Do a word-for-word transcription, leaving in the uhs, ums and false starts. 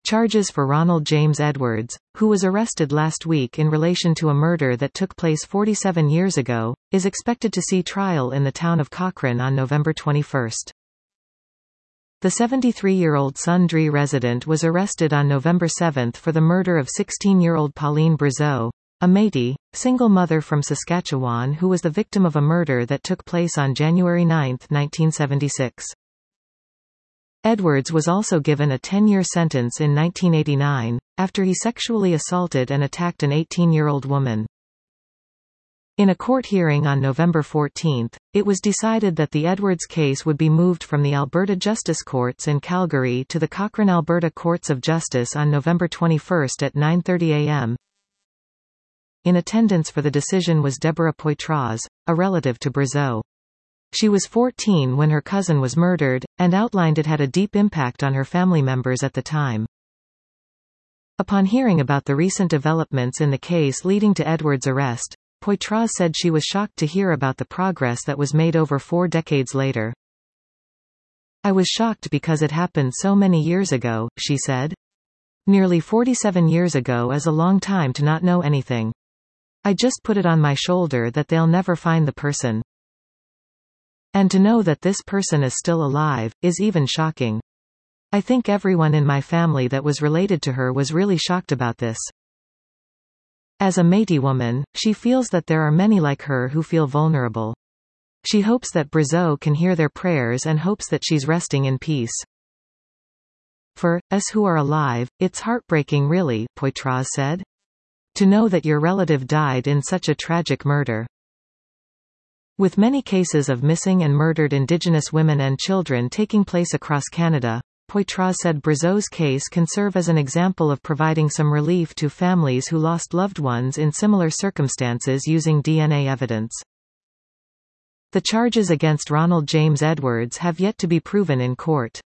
Charges for Ronald James Edwards, who was arrested last week in relation to a murder that took place forty-seven years ago, is expected to see trial in the town of Cochrane on November twenty-first. The seventy-three-year-old Sundre resident was arrested on November seventh for the murder of sixteen-year-old Pauline Brazeau, a Métis, single mother from Saskatchewan who was the victim of a murder that took place on January ninth, nineteen seventy-six. Edwards was also given a ten-year sentence in nineteen eighty-nine, after he sexually assaulted and attacked an eighteen-year-old woman. In a court hearing on November fourteenth, it was decided that the Edwards case would be moved from the Alberta Justice Courts in Calgary to the Cochrane Alberta Courts of Justice on November twenty-first at nine thirty a m In attendance for the decision was Deborah Poitras, a relative to Brazeau. She was fourteen when her cousin was murdered, and outlined it had a deep impact on her family members at the time. Upon hearing about the recent developments in the case leading to Edwards' arrest, Poitras said she was shocked to hear about the progress that was made over four decades later. "I was shocked because it happened so many years ago," she said. "Nearly forty-seven years ago is a long time to not know anything. I just put it on my shoulder that they'll never find the person. And to know that this person is still alive, is even shocking. I think everyone in my family that was related to her was really shocked about this." As a Métis woman, she feels that there are many like her who feel vulnerable. She hopes that Brazeau can hear their prayers and hopes that she's resting in peace. "For us who are alive, it's heartbreaking really," Poitras said. "To know that your relative died in such a tragic murder." With many cases of missing and murdered Indigenous women and children taking place across Canada, Poitras said Brazeau's case can serve as an example of providing some relief to families who lost loved ones in similar circumstances using D N A evidence. The charges against Ronald James Edwards have yet to be proven in court.